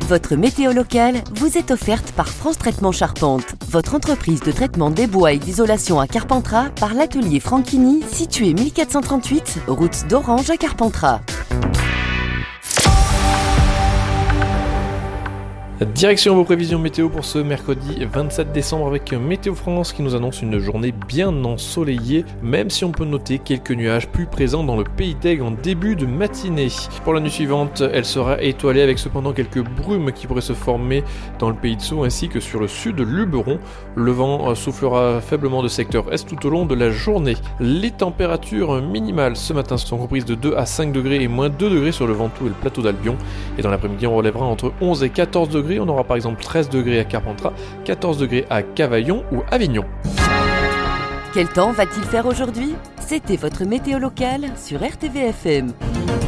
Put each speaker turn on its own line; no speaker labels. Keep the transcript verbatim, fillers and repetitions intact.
Votre météo locale vous est offerte par France Traitement Charpente, votre entreprise de traitement des bois et d'isolation à Carpentras par l'atelier Franchini, situé mille quatre cent trente-huit, route d'Orange à Carpentras.
Direction vos prévisions météo pour ce mercredi vingt-sept décembre avec Météo France qui nous annonce une journée bien ensoleillée, même si on peut noter quelques nuages plus présents dans le pays d'Aigle en début de matinée. Pour la nuit suivante, elle sera étoilée avec cependant quelques brumes qui pourraient se former dans le pays de Sceaux ainsi que sur le sud de Luberon. Le vent soufflera faiblement de secteur est tout au long de la journée. Les températures minimales ce matin sont comprises de deux à cinq degrés et moins deux degrés sur le Ventoux et le plateau d'Albion. Et dans l'après-midi, on relèvera entre onze et quatorze degrés. On aura par exemple treize degrés à Carpentras, quatorze degrés à Cavaillon ou Avignon.
Quel temps va-t-il faire aujourd'hui ? C'était votre météo locale sur R T V F M.